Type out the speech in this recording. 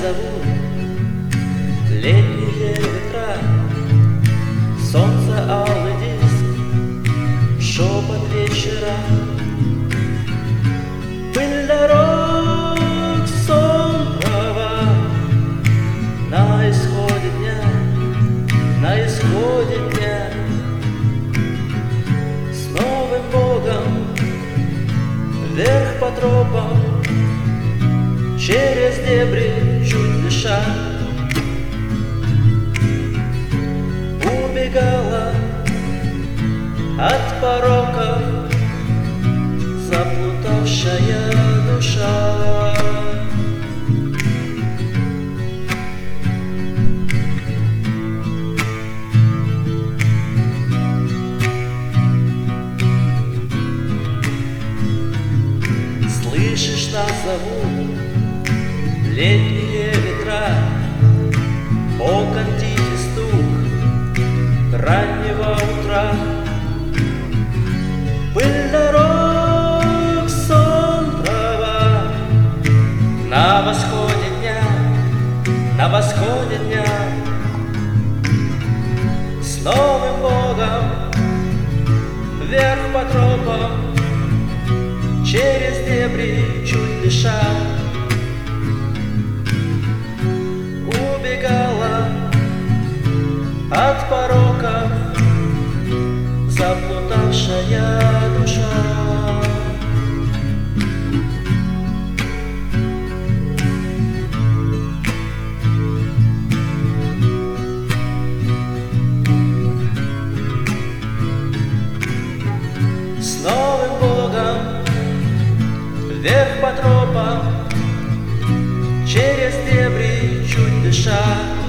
зовут летние ветра, солнце алый диск, шепот вечера, пыль дорог, сон трава. На исходе дня, на исходе дня, с новым Богом вверх по тропам, через дебри чуть дыша, убегала от пороков заплутавшая душа. Слышишь, нас зовут летние ветра, окон тихий стук раннего утра, пыль дорог, сон трава. На восходе дня, на восходе дня, с новым Богом вверх по тропам, через дебри чуть дыша, убегала от пороков заплутавшая душа. С новым Богом вверх по тропам, через дебри чуть дыша,